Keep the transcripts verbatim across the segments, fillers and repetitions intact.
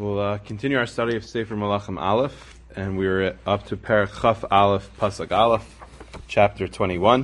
We'll uh, continue our study of Sefer Malachim Aleph, and we're up to Perek Chaf Aleph, Pasuk Aleph, chapter twenty-one.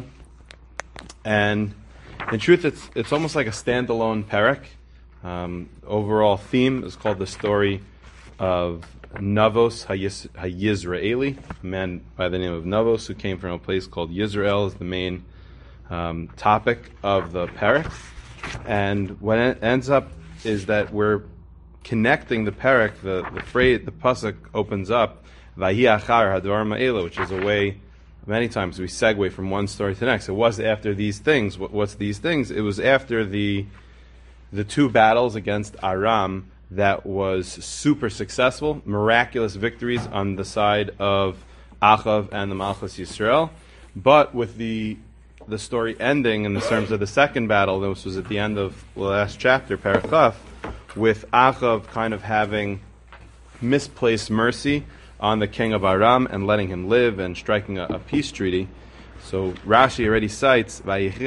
And in truth, it's it's almost like a standalone Perek. Um, overall theme is called the story of Navos Hayis- Hayizraeli, a man by the name of Navos who came from a place called Yisrael, is the main um, topic of the Perek. And what it ends up is that we're connecting the Perek, the, the phrase, the pasuk opens up, Vahi achar hadvar ma'ela, which is a way, many times we segue from one story to the next. It was after these things. What, what's these things? It was after the the two battles against Aram that was super successful, miraculous victories on the side of Achav and the Malchus Yisrael, but with the the story ending in the terms of the second battle, this was at the end of the last chapter, Perek Chaf, with Achav kind of having misplaced mercy on the king of Aram and letting him live and striking a, a peace treaty. So Rashi already cites,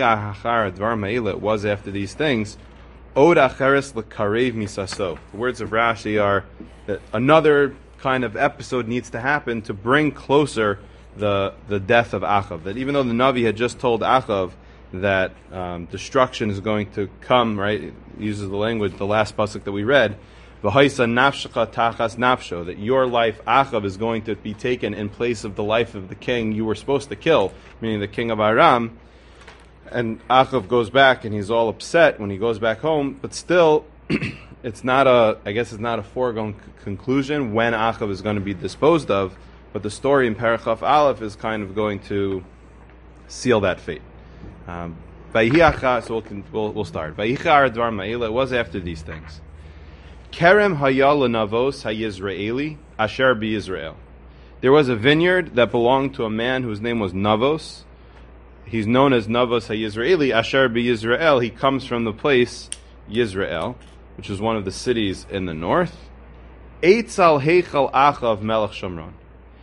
it was after these things, Od acheres lekarev misaso. The words of Rashi are that another kind of episode needs to happen to bring closer the the death of Achav. That even though the Navi had just told Achav that um, destruction is going to come, right? It uses the language, the last pasuk that we read, V'haisa nafshecha tachas nafsho, that your life, Achav, is going to be taken in place of the life of the king you were supposed to kill, meaning the king of Aram. And Achav goes back and he's all upset when he goes back home, but still, it's not a, I guess it's not a foregone c- conclusion when Achav is going to be disposed of, but the story in Perek Chaf Aleph is kind of going to seal that fate. Um, so we'll, we'll, we'll start. It was after these things. Kerem hayal navos hayizraeli asher b'Yisrael. There was a vineyard that belonged to a man whose name was Navos. He's known as Navos hayizraeli asher b'Yisrael. He comes from the place Yisrael, which is one of the cities in the north. Eitzal heichal achav melech Shomron.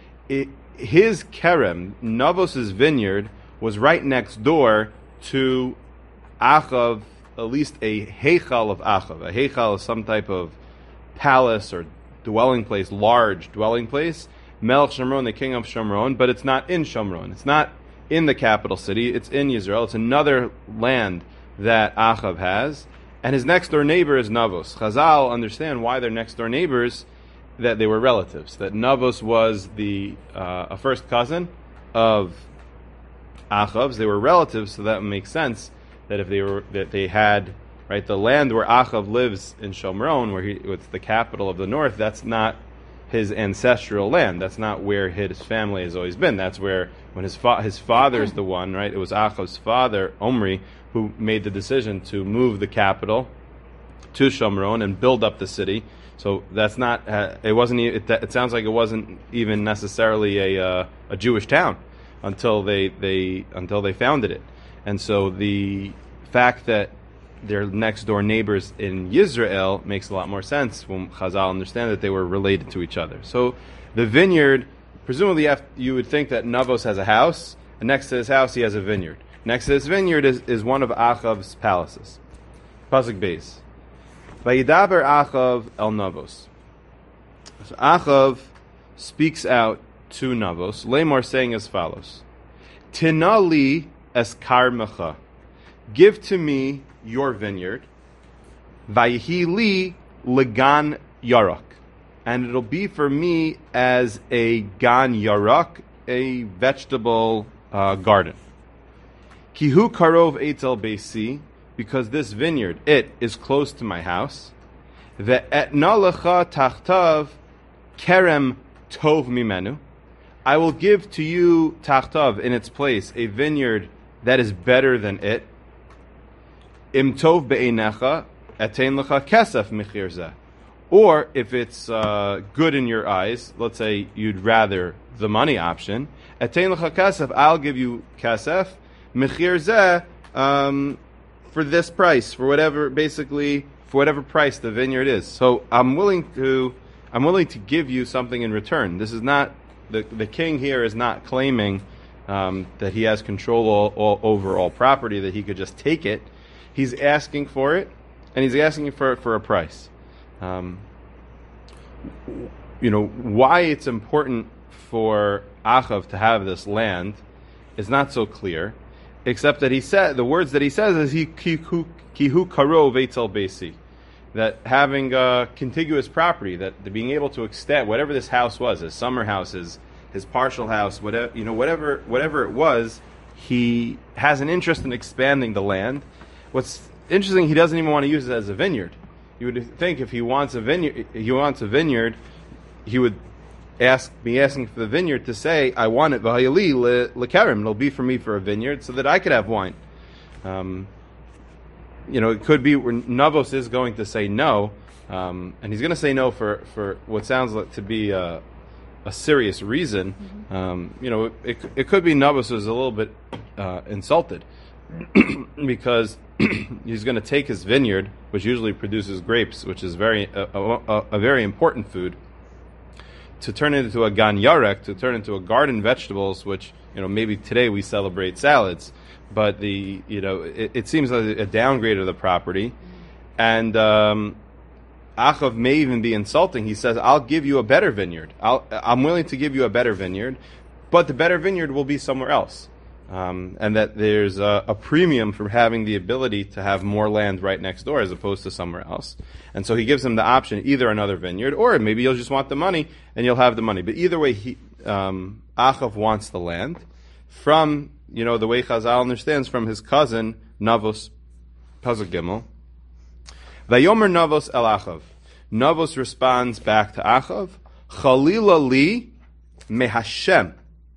His kerem, Navos' vineyard, was right next door to Achav, at least a heichal of Achav. A heichal is some type of palace or dwelling place, large dwelling place. Melech Shomron, the king of Shomron, but it's not in Shomron. It's not in the capital city. It's in Yisrael. It's another land that Achav has. And his next door neighbor is Navos. Chazal understand why they're next door neighbors, that they were relatives. That Navos was the uh, a first cousin of Achav's. They were relatives, so that makes sense that if they were that they had right the land where Achav lives in Shomron, where he it's the capital of the north, that's not his ancestral land. That's not where his family has always been. That's where when his fa- his father is the one, right? It was Achav's father, Omri, who made the decision to move the capital to Shomron and build up the city. So that's not. Uh, it wasn't. It, it sounds like it wasn't even necessarily a uh, a Jewish town until they, they until they founded it. And so the fact that they're next door neighbors in Yisrael makes a lot more sense when Chazal understand that they were related to each other. So the vineyard, presumably you would think that Navos has a house, and next to his house he has a vineyard. Next to this vineyard is, is one of Achav's palaces. Pasuk Beis. Vayidaber Achav el Navos. So Achav speaks out to Navos, Lamar saying as follows: Tinali es karmecha, give to me your vineyard, Vayihi li legan yarak, and it'll be for me as a gan yarak, a vegetable uh, garden. Kihu karov etel beisi, because this vineyard, it is close to my house. Ve'etna lecha tachtav kerem tov mimenu, I will give to you tachtav, in its place, a vineyard that is better than it. Im tov be'einecha etein lecha kesef michir zeh. Or if it's uh, good in your eyes, let's say you'd rather the money option, etein lecha kesef, I'll give you kesef michir zeh, um, for this price, for whatever, basically, for whatever price the vineyard is. So I'm willing to, I'm willing to give you something in return. This is not, the the king here is not claiming um, that he has control all, all, over all property, that he could just take it. He's asking for it, and he's asking for it for a price. Um, you know, why it's important for Achav to have this land is not so clear, except that he said, the words that he says is he kihu karo veitel besi, that having a contiguous property, that the being able to extend whatever this house was, his summer house, his, his partial house, whatever, you know, whatever, whatever it was, he has an interest in expanding the land. What's interesting, he doesn't even want to use it as a vineyard. You would think if he wants a vineyard, he wants a vineyard, he would ask, be asking for the vineyard to say, I want it, v'hayali lekarim, it'll be for me for a vineyard, so that I could have wine. Um, you know, it could be where Navos is going to say no, um, and he's going to say no for, for what sounds like to be a, a serious reason. Mm-hmm. Um, you know, it, it could be Navos was a little bit uh, insulted because he's going to take his vineyard, which usually produces grapes, which is very a, a, a very important food, to turn it into a gan yarek, to turn into a garden vegetables, which, you know, maybe today we celebrate salads, but the, you know, it, it seems like a downgrade of the property. And um, Achav may even be insulting. He says, I'll give you a better vineyard. I'll, I'm willing to give you a better vineyard, but the better vineyard will be somewhere else. Um, and that there's a, a premium for having the ability to have more land right next door as opposed to somewhere else. And so he gives him the option, either another vineyard, or maybe you'll just want the money and you'll have the money. But either way, he, um, Achav wants the land from, you know, the way Chazal understands, from his cousin, Navos, Pasuk Gimel. Vayomer Navos el Achav. Navos responds back to Achav, Chalila li mehashem.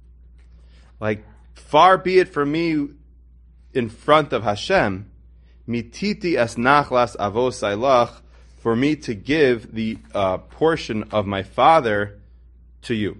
Like, far be it from me in front of Hashem, mititi es nachlas avos ailach, for me to give the uh, portion of my father to you.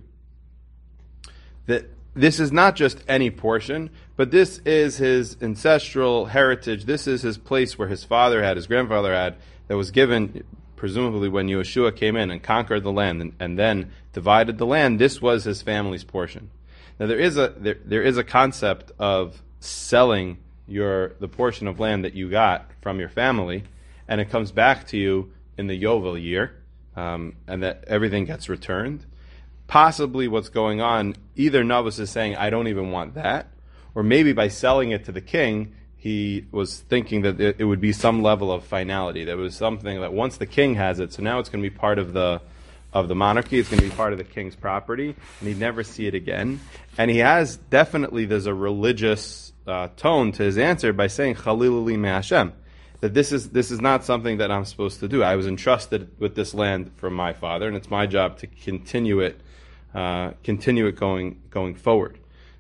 That this is not just any portion, but this is his ancestral heritage. This is his place where his father had, his grandfather had, that was given, presumably when Yeshua came in and conquered the land and, and then divided the land. This was his family's portion. Now there is a there, there is a concept of selling your the portion of land that you got from your family, and it comes back to you in the Yovel year, um, and that everything gets returned. Possibly what's going on, either Navos is saying, I don't even want that, or maybe by selling it to the king, he was thinking that it, it would be some level of finality. There was something that once the king has it, so now it's going to be part of the of the monarchy, it's going to be part of the king's property, and he'd never see it again. And he has, definitely, there's a religious uh, tone to his answer by saying, Chalil li me'Hashem, that this is this is not something that I'm supposed to do. I was entrusted with this land from my father, and it's my job to continue it, uh, continue it going going forward.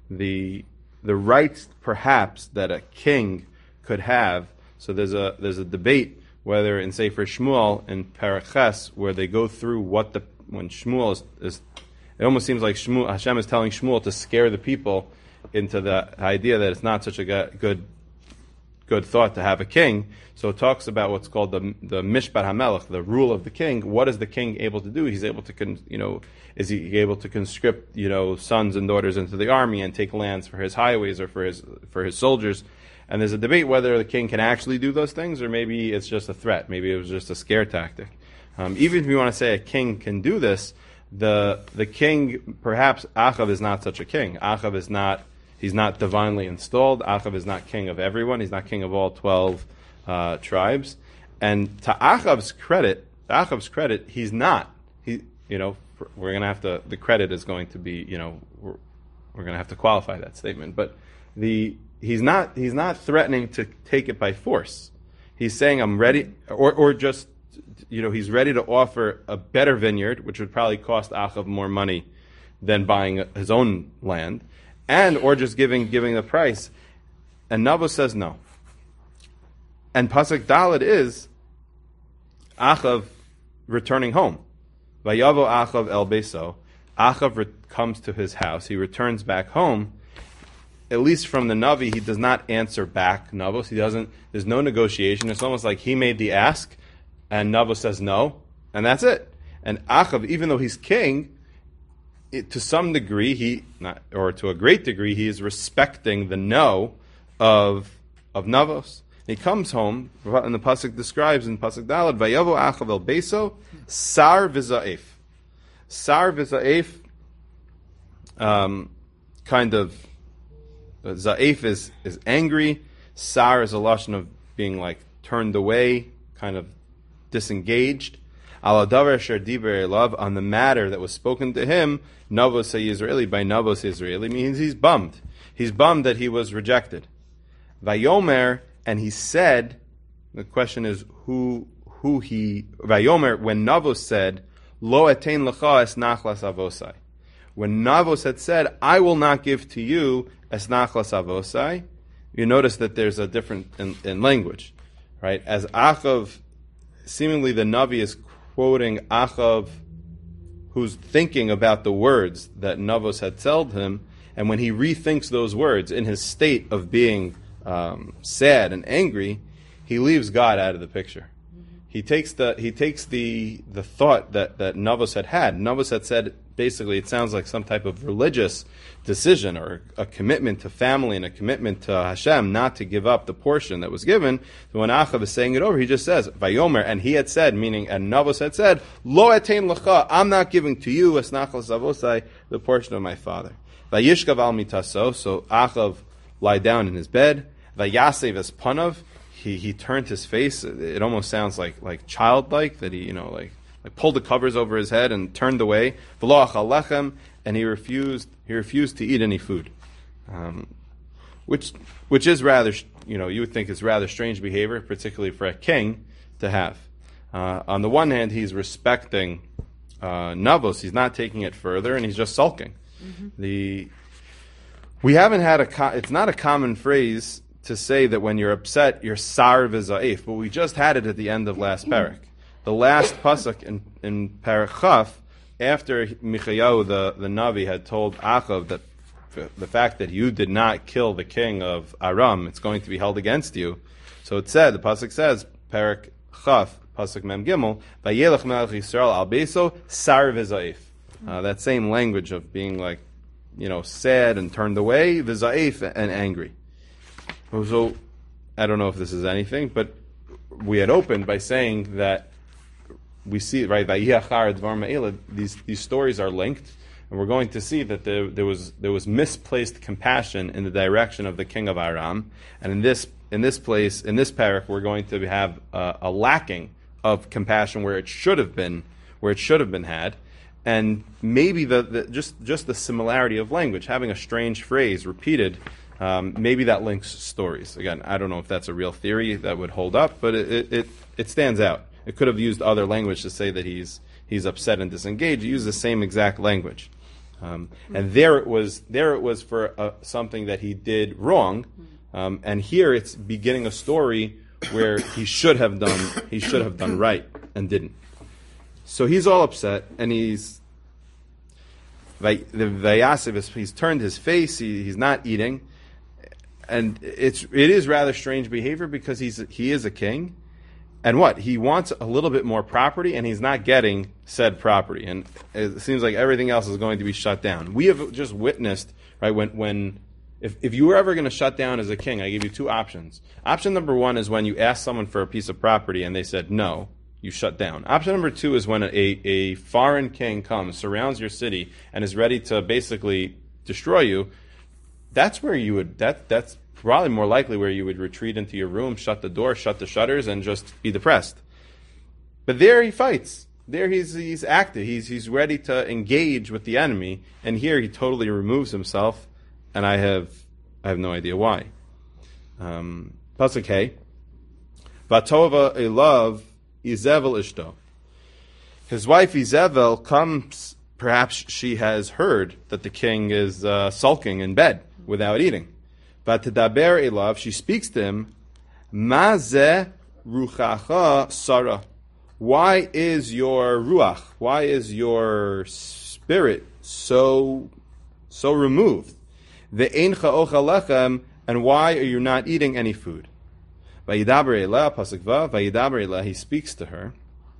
The the rights, perhaps, that a king could have. So there's a there's a debate whether in Sefer Shmuel in Paraches, where they go through what the when Shmuel is, is it almost seems like Shmuel, Hashem is telling Shmuel to scare the people into the idea that it's not such a good good thought to have a king. So it talks about what's called the the Mishpat HaMelech, the rule of the king. What is the king able to do? He's able to, con, you know, is he able to conscript, you know, sons and daughters into the army and take lands for his highways or for his for his soldiers? And there's a debate whether the king can actually do those things, or maybe it's just a threat. Maybe it was just a scare tactic. Um, even if you want to say a king can do this, the the king, perhaps Achav is not such a king. Achav is not, he's not divinely installed. Achav is not king of everyone. He's not king of all twelve uh, tribes. And to Achav's credit, to Achav's credit, he's not. He, you know, we're going to have to, the credit is going to be, you know, we're, we're going to have to qualify that statement. But the He's not. He's not threatening to take it by force. He's saying, "I'm ready," or, or just, you know, he's ready to offer a better vineyard, which would probably cost Achav more money than buying his own land, and or just giving giving the price. And Navos says no. And Pasuk Daled is Achav returning home. Vayavo Achav el beso. Achav re- comes to his house. He returns back home. At least from the Navi, he does not answer back Navos. He doesn't. There's no negotiation. It's almost like he made the ask, and Navos says no, and that's it. And Achav, even though he's king, it, to some degree, he not, or to a great degree, he is respecting the no of of Navos. He comes home, and the pasuk describes in pasuk Daled, Vayavo Achav el beso sar v'za'ef. Sar v'za'ef, um, kind of, uh, za'ef is, is angry. Sar is a lashon of being like turned away, kind of disengaged. Al adavar asher diber elav, on the matter that was spoken to him, Navos Yisraeli, by Navos Yisraeli, means he's bummed. He's bummed that he was rejected. Vayomer, and he said, the question is who who he, Vayomer, when Navos said, Lo etein lecha es nachlas avosai. When Navos had said, I will not give to you es nachlas avosai, you notice that there's a difference in, in language, right? As Achav, seemingly the Navi is quoting Achav, who's thinking about the words that Navos had told him, and when he rethinks those words in his state of being um, sad and angry, he leaves God out of the picture. He takes the he takes the the thought that, that Navos had had. Navos had said, basically, it sounds like some type of religious decision or a commitment to family and a commitment to Hashem not to give up the portion that was given. So when Achav is saying it over, he just says, Vayomer, and he had said, meaning, and Navos had said, Lo etein lecha, I'm not giving to you, es nachlas avosai, the portion of my father. Vayishkav al mitaso, so Achav lied down in his bed. Vayasev es panav, he he turned his face. It almost sounds like like childlike, that he, you know, like like pulled the covers over his head and turned away. V'lo achal lechem, and he refused he refused to eat any food, um, which which is rather, you know, you would think is rather strange behavior, particularly for a king to have. Uh, on the one hand, he's respecting uh, Navos; he's not taking it further, and he's just sulking. Mm-hmm. The we haven't had a co- it's not a common phrase to say that when you're upset you're sar v'za'ef, but we just had it at the end of last parak. The last pasuk in, in Parak Chaf, after Michayahu the, the Navi had told Achav that f- the fact that you did not kill the king of Aram, it's going to be held against you. So it said, the pasuk says, Parak Chaf, pasuk Mem Gimel, Vayelech Melech Yisrael al Beso sar v'za'ef. Uh, that same language of being like, you know, sad and turned away, v'za'ef, and angry. So, I don't know if this is anything, but we had opened by saying that we see, right, these these stories are linked, and we're going to see that there, there was there was misplaced compassion in the direction of the king of Aram, and in this in this place, in this parak, we're going to have a, a lacking of compassion where it should have been, where it should have been had, and maybe the, the just just the similarity of language, having a strange phrase repeated. Um, maybe that links stories. Again, I don't know if that's a real theory that would hold up, but it, it, it, it stands out. It could have used other language to say that he's he's upset and disengaged. It used the same exact language, um, and there it was. There it was for uh, something that he did wrong, um, and here it's beginning a story where he should have done he should have done right and didn't. So he's all upset, and he's the Vayasev. He's turned his face. He, he's not eating. And it's it is rather strange behavior because he's he is a king, and what he wants a little bit more property, and he's not getting said property, and it seems like everything else is going to be shut down. We have just witnessed, right, when when if if you were ever going to shut down as a king, I give you two options. Option number one is when you ask someone for a piece of property and they said no, you shut down. Option number two is when a a foreign king comes, surrounds your city, and is ready to basically destroy you. That's where you would that that's probably more likely where you would retreat into your room, shut the door, shut the shutters, and just be depressed. But there he fights. There he's he's active. He's he's ready to engage with the enemy. And here he totally removes himself, and I have I have no idea why. Um, Pasuk Hey, Vatova Elav Izevel Ishto. His wife Izevel comes. Perhaps she has heard that the king is uh, sulking in bed without eating. But to daber elav, she speaks to him, Mazeh ruchacha Sarah. Why is your ruach, why is your spirit so so removed? Ve'eincha ochel lechem, and why are you not eating any food? Vayidaber elah, pasuk vav, vayidaber elah, he speaks to her.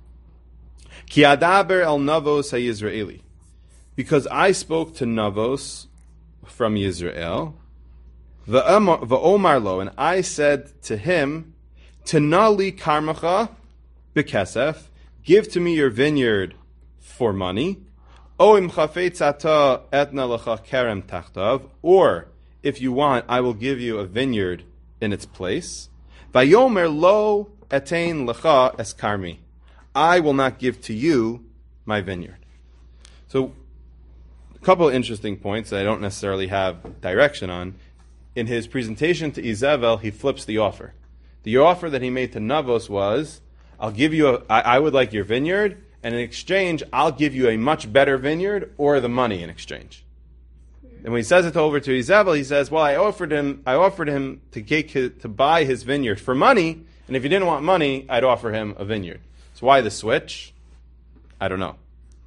Ki adaber el Navos ha'Yisraeli. Because I spoke to Navos from Yisrael, v'omar lo, and I said to him, Tenali karmacha b'kesef, give to me your vineyard for money, Oim chafetz ata etna lecha kerem tachtav, or if you want, I will give you a vineyard in its place. Vayomer lo etein lecha eskarmi, I will not give to you my vineyard. So, a couple of interesting points that I don't necessarily have direction on. In his presentation to Izebel, he flips the offer. The offer that he made to Navos was, I'll give you a, I, I would like your vineyard, and in exchange, I'll give you a much better vineyard or the money in exchange. And when he says it over to Izebel, he says, well, I offered him, I offered him to take his, to buy his vineyard for money, and if he didn't want money, I'd offer him a vineyard. So why the switch? I don't know.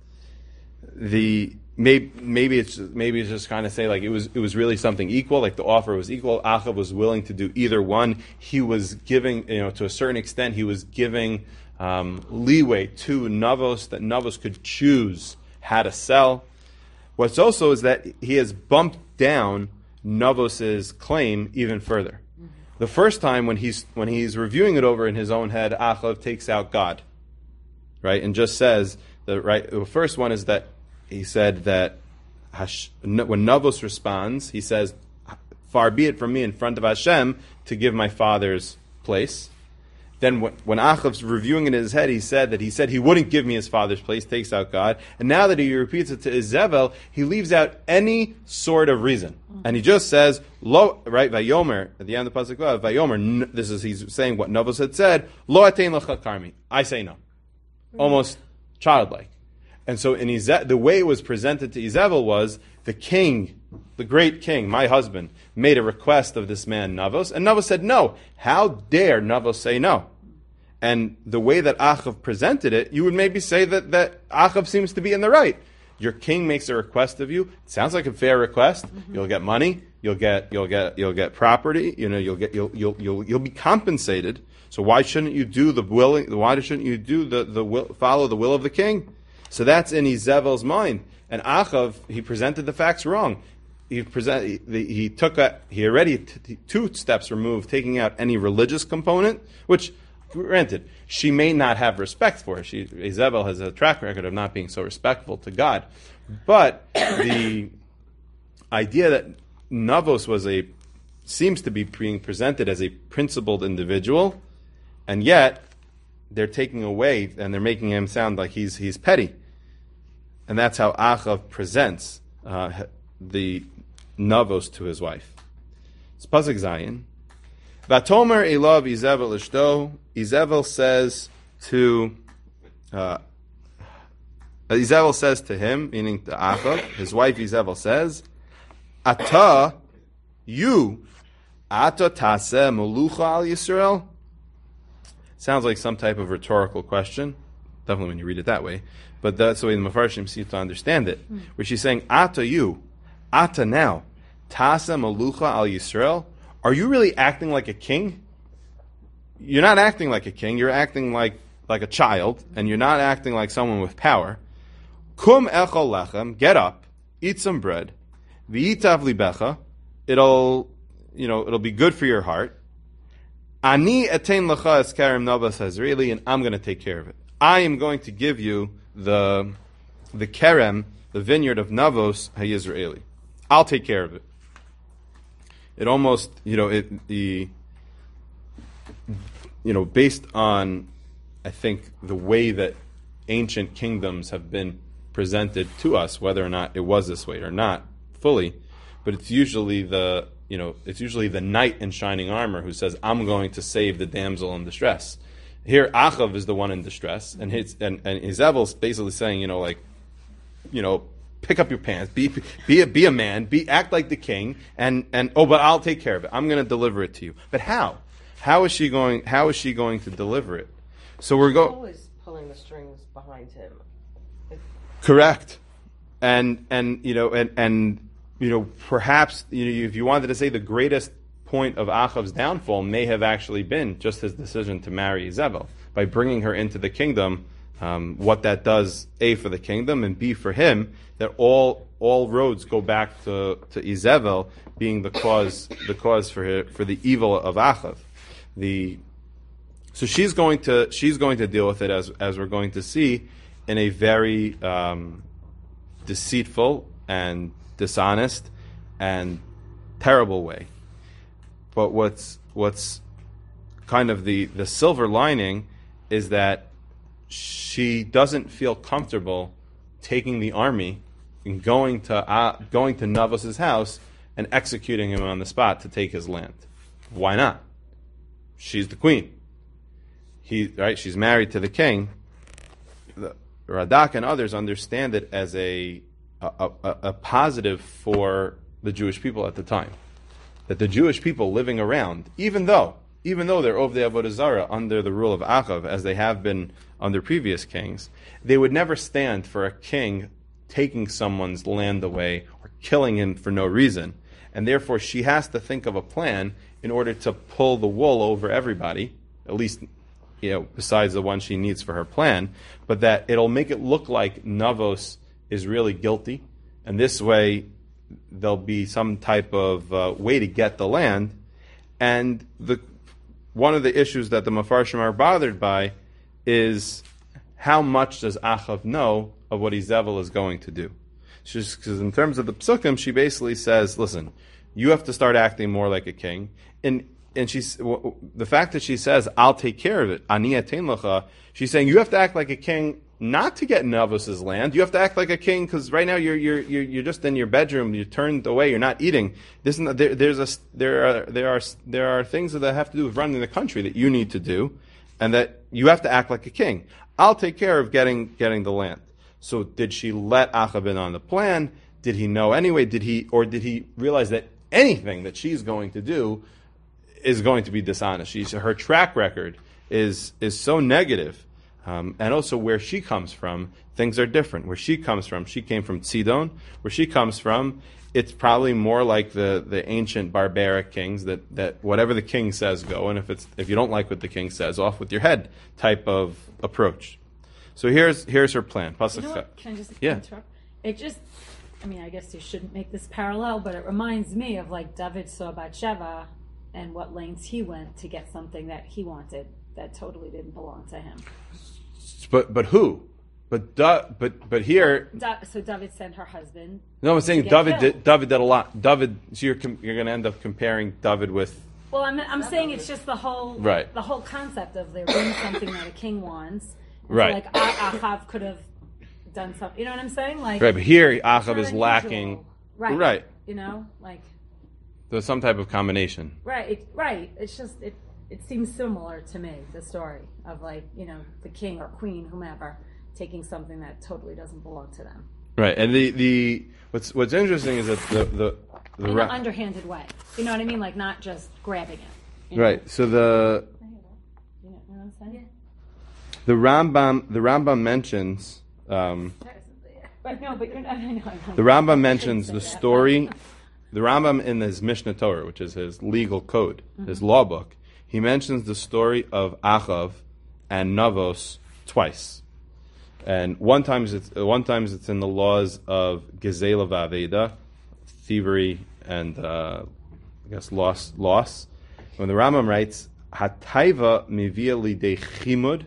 The maybe maybe it's maybe it's just kind of say like it was it was really something equal, like the offer was equal. Achav was willing to do either one. He was giving, you know, to a certain extent, he was giving um, leeway to Navos, that Navos could choose how to sell. What's also is that he has bumped down Navos's claim even further. Mm-hmm. The first time when he's when he's reviewing it over in his own head, Achav takes out God, right, and just says the right. The first one is that he said that Hash, when Navos responds, he says, "Far be it from me in front of Hashem to give my father's place." Then when, when Achav's reviewing it in his head, he said that he said he wouldn't give me his father's place, takes out God. And now that he repeats it to Izebel, he leaves out any sort of reason. And he just says, Lo, right, Vayomer, at the end of the Pasuk, Vayomer, this is, he's saying what Navos had said, Lo atein lecha karmi. I say no. Almost childlike. And so in Ize- the way it was presented to Izebel was, the king, the great king, my husband, made a request of this man Navos, and Navos said no. How dare Navos say no? And the way that Achav presented it, you would maybe say that, that Achav seems to be in the right. Your king makes a request of you. It sounds like a fair request. Mm-hmm. You'll get money. You'll get you'll get you'll get property. You know you'll get you'll you'll you'll, you'll be compensated. So why shouldn't you do the willing? Why shouldn't you do the the will, follow the will of the king? So that's in Izebel's mind. And Achav, he presented the facts wrong. He present, he, he took a, he already t- two steps removed, taking out any religious component, which, granted, she may not have respect for. She, Izebel has a track record of not being so respectful to God. But the idea that Navos was a, seems to be being presented as a principled individual, and yet they're taking away and they're making him sound like he's he's petty. And that's how Achav presents uh, the Navos to his wife. It's Pasuk Zayin. Vatomer elav Izebel ishto. Izebel says to uh, Izebel says to him, meaning to Achav, his wife Izebel says, Ata, you, Ata taseh melucha al Yisrael. Sounds like some type of rhetorical question. Definitely when you read it that way. But that's the way the Mefarshim seem to understand it. Mm. Where she's saying, Ata you, Ata now, Tasa Malucha al Yisrael, are you really acting like a king? You're not acting like a king, you're acting like, like a child, and you're not acting like someone with power. Kum echol lechem, get up, eat some bread, v'yitav libecha, it'll, you know, it'll be good for your heart. Ani etein lecha es kerem Navos Hazreeli, and I'm going to take care of it. I am going to give you the the kerem, the vineyard of Navos HaYisraeli. I'll take care of it. It almost, you know, it the you know, based on, I think, the way that ancient kingdoms have been presented to us, whether or not it was this way or not fully, but it's usually the you know, it's usually the knight in shining armor who says, "I'm going to save the damsel in distress." Here, Achav is the one in distress, and his and, and Izebel's basically saying, you know, like, you know, pick up your pants, be be a, be a man, be act like the king, and, and oh, but I'll take care of it. I'm going to deliver it to you. But how? How is she going? How is she going to deliver it? So we're going. Always pulling the strings behind him. Correct, and and you know and and you know perhaps you know if you wanted to say the greatest point of Achav's downfall may have actually been just his decision to marry Izebel. By bringing her into the kingdom, um, what that does, A, for the kingdom, and B, for him, that all all roads go back to, to Izebel being the cause the cause for her, for the evil of Achav. The so she's going to she's going to deal with it as as we're going to see in a very um, deceitful and dishonest and terrible way. But what's what's kind of the, the silver lining is that she doesn't feel comfortable taking the army and going to uh, going to Navos's house and executing him on the spot to take his land. Why not? She's the queen. He right. She's married to the king. The Radak and others understand it as a a, a a positive for the Jewish people at the time. That the Jewish people living around, even though even though they're Ovdei Avodah Zarah under the rule of Achav, as they have been under previous kings, they would never stand for a king taking someone's land away or killing him for no reason. And therefore she has to think of a plan in order to pull the wool over everybody, at least, you know, besides the one she needs for her plan, but that it'll make it look like Navos is really guilty, and this way there'll be some type of uh, way to get the land. And the one of the issues that the Mefarshim are bothered by is how much does Achav know of what Izevel is going to do? Because in terms of the psukim, she basically says, listen, you have to start acting more like a king. And and she's the fact that she says, I'll take care of it, ani atein lecha, she's saying you have to act like a king not to get Navos's land. You have to act like a king because right now you're you're you're you're just in your bedroom, you're turned away, you're not eating. This is not, there, there's a there are there are there are things that have to do with running the country that you need to do, and that you have to act like a king. I'll take care of getting getting the land. So did she let Achav in on the plan? Did he know anyway? Did he or did he realize that anything that she's going to do is going to be dishonest? She's her track record is is so negative. Um, and also where she comes from, things are different. Where she comes from, she came from Tzidon. Where she comes from, it's probably more like the, the ancient barbaric kings that, that whatever the king says, go. And if it's if you don't like what the king says, off with your head type of approach. So here's here's her plan. You know what? Can I just yeah. interrupt? It just, I mean, I guess you shouldn't make this parallel, but it reminds me of like David saw Bathsheba and what lengths he went to get something that he wanted that totally didn't belong to him. But but who? But da, but but here. Da, so David sent her husband. No, I'm saying David did, David did a lot. David, so you're com- you're going to end up comparing David with. Well, I'm I'm saying it's just the whole right. the whole concept of there being something that a king wants. And right. So like Achav could have done something. You know what I'm saying? Like right, but here Achav is lacking. Right. Right. You know, like. There's some type of combination. Right. It, right. It's just it. It seems similar to me, the story of like, you know, the king or queen, whomever, taking something that totally doesn't belong to them. Right, and the, the what's what's interesting is that the the, the in ra- an underhanded way. You know what I mean? Like not just grabbing it. Right. Know? So the you know what I'm saying? The Rambam the Rambam mentions um, but no, but you're not, I know, I know. the Rambam mentions the story. The Rambam in his Mishnah Torah, which is his legal code, mm-hmm. his law book. He mentions the story of Achav and Navos twice, and one time it's one time it's in the laws of Gezela Va'aveda, thievery and uh, I guess loss. Loss. When the Rambam writes Hataiva mivia lidei chimud,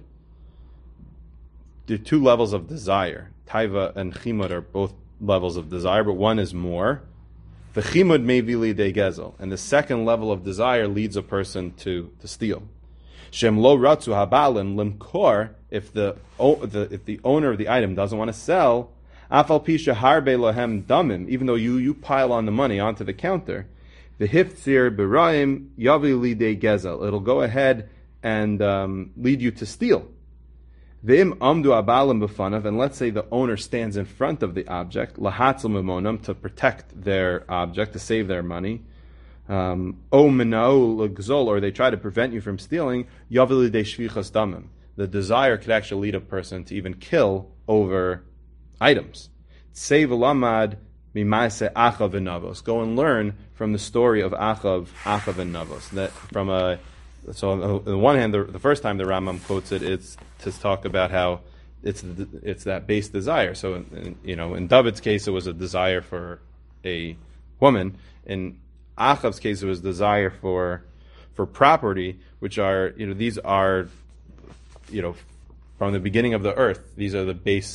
there are two levels of desire. Taiva and chimud are both levels of desire, but one is more. The chimud mevili de gezel, and the second level of desire leads a person to, to steal. Shem lo ratzu habalim limkor, if the, the if the owner of the item doesn't want to sell, afal pisha harbe lohem damim, even though you, you pile on the money onto the counter, the hiftzir beraim yavili de gezel, it'll go ahead and um, lead you to steal. V'im amdu abalim b'fanav, and let's say the owner stands in front of the object, lahatzal memonam, to protect their object, to save their money. Um, o menao l'gzol, or they try to prevent you from stealing, yavili de shvichas damim. The desire could actually lead a person to even kill over items. Tsei v'lamad mimaise Achav and Navos. Go and learn from the story of Achav, Achav and Navos. That from a So on the one hand, the, the first time the Rambam quotes it, it's to talk about how it's it's that base desire. So, in, you know, in David's case, it was a desire for a woman. In Achav's case, it was desire for for property, which are, you know, these are, you know, from the beginning of the earth, these are the base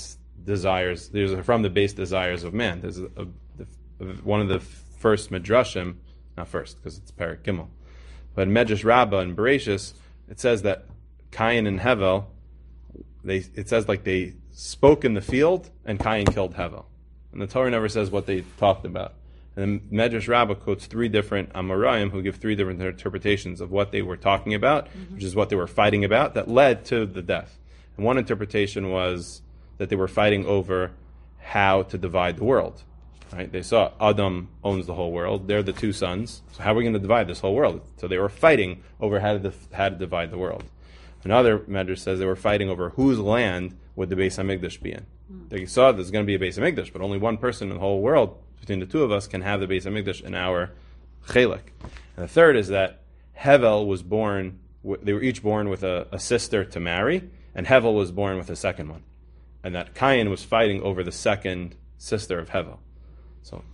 desires. These are from the base desires of man. There's a, a, a, one of the first midrashim, not first because it's Perek Gimel, but in Medrash Rabbah and Bereshis, it says that Cain and Hevel, they it says like they spoke in the field and Cain killed Hevel, and the Torah never says what they talked about. And then Medrash Rabbah quotes three different Amoraim who give three different interpretations of what they were talking about, mm-hmm. which is what they were fighting about, that led to the death. And one interpretation was that they were fighting over how to divide the world. Right? They saw Adam owns the whole world. They're the two sons. So how are we going to divide this whole world? So they were fighting over how to, dif- how to divide the world. Another Medrash says they were fighting over whose land would the Beis HaMikdash be in. Mm. They saw there's going to be a Beis HaMikdash, but only one person in the whole world between the two of us can have the Beis HaMikdash in our chelik. And the third is that Hevel was born, they were each born with a, a sister to marry, and Hevel was born with a second one. And that Cain was fighting over the second sister of Hevel. So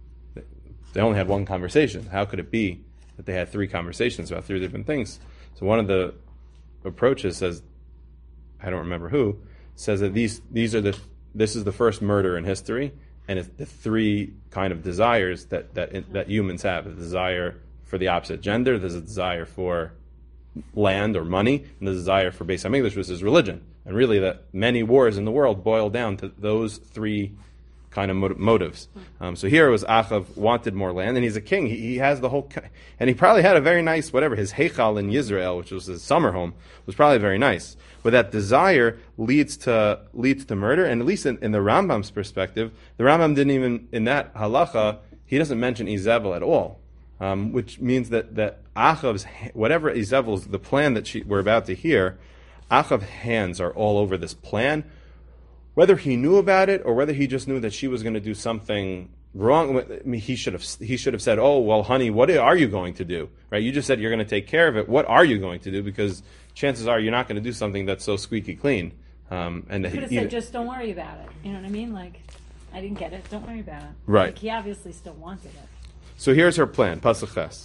they only had one conversation. How could it be that they had three conversations about three different things? So one of the approaches says, I don't remember who, says that these these are the this is the first murder in history, and it's the three kind of desires that that that humans have: a desire for the opposite gender, there's a desire for land or money, and the desire for Beis HaMikdash, which is religion. And really, that many wars in the world boil down to those three kind of mot- motives. Um, so here it was Achav wanted more land, and he's a king. He, he has the whole, and he probably had a very nice whatever his heichal in Yisrael, which was his summer home, was probably very nice. But that desire leads to leads to murder, and at least in, in the Rambam's perspective, the Rambam didn't even in that halacha he doesn't mention Izebel at all, um, which means that that Achav's whatever Izebel's the plan that she, we're about to hear, Achav's hands are all over this plan. Whether he knew about it or whether he just knew that she was going to do something wrong, I mean, he should have he should have said, "Oh, well, honey, what are you going to do? Right? You just said you're going to take care of it. What are you going to do? Because chances are you're not going to do something that's so squeaky clean." Um, and he could have said, "Just don't worry about it." You know what I mean? Like, I didn't get it. Don't worry about it. Right. Like, he obviously still wanted it. So here's her plan. Pasuk Ches.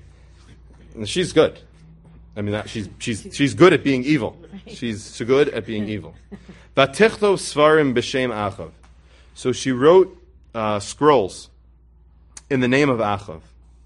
And she's good. I mean, that, she's she's she's good at being evil. Right. She's good at being evil. Vatichto svarim b'shem Achav. So she wrote uh, scrolls in the name of Achav.